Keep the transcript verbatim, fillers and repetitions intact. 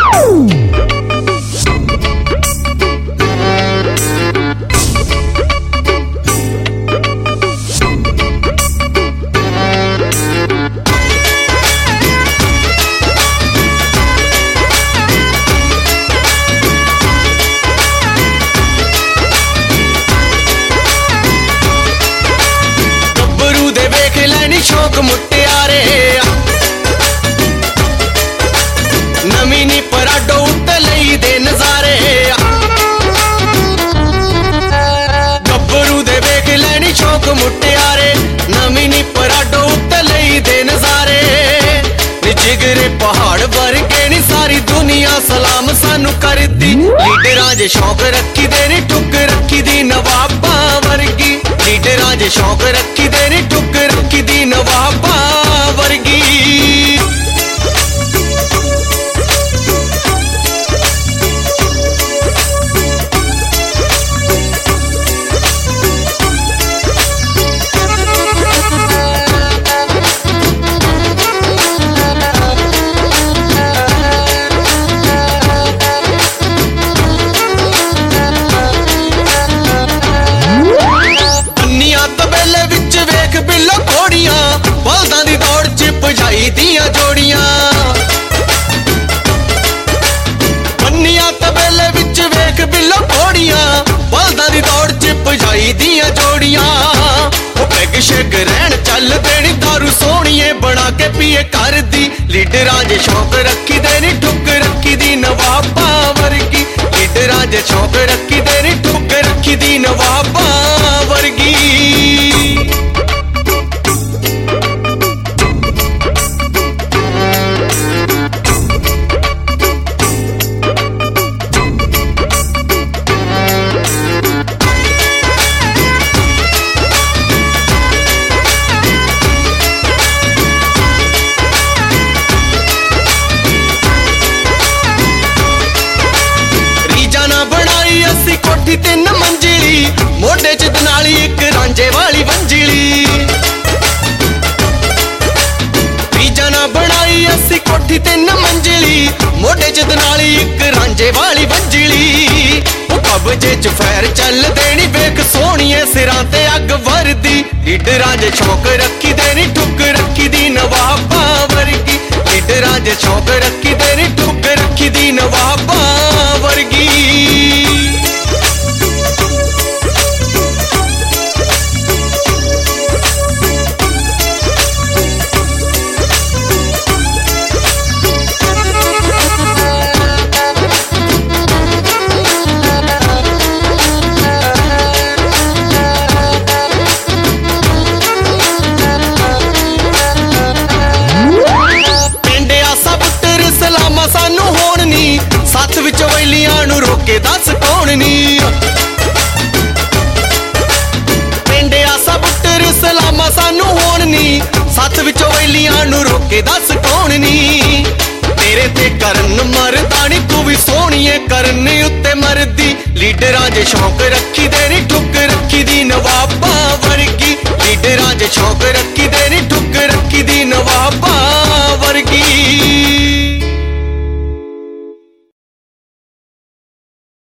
शौक मुटियारे नवी नी पराडो उत्ते लई दे नजारे गब्बरू दे वेख लैनी शौक मुटियारे नवी नी पराडो उत्ते लई दे नजारे जिगरे पहाड़ वर्गे नी सारी दुनिया सलाम सानू करदी लीडरां जे शौक रखी दे नी ठुक रखी दी नवाबा वर्गी लीडरां जे शौक रखी दे नी ठुक रखी दी नवाबा वर्गी बलदां दी दौड़ च भजाई दियां जोड़ियां बन्नियां तबेले विच वेख बिल्लो घोड़ियां बलदां दी दौड़ च भजाई दियां जोड़ियां ओ पैग शेग रहन चल देनी दारू सोहणिए बना के पिए कर दी लीडरां जे शौक रखी देनी ठुक रखी दी नवाबा वर्गी लीडरां जे शौक रखी देनी ठुक रखी दी नवाबा वर्गी कोठी तीन मंजिली मोढे च दनाली एक रांझे वाली वंजिली बीजा ना बनाई असी कोठी तीन मंजिली मोढे च दनाली एक रांझे वाली वंजिली कब्जे च फैर चल देनी वेख सोहणिए सिरां ते अग वरदी लीडरां जे शौक रखी देनी ठुक रखी दी नवाबा वर्गी लीडरां जे शौक रखी देनी ठुक रखी दी नवाबा वर्गी सानू होण नी सत्थ विच वैलियां नू रोके दस कौन नी पिंडे आसा पुत्तर सलामा सानू होण नी सत्थ विच वैलियां नू रोके दस कौन नी तेरे ते करन मरदानी तू भी सोहणिए करन उत्ते मरदी लीडरां जे शौक रखी देनी ठुक रखी दी नवाबा वर्गी लीडरां जे शौक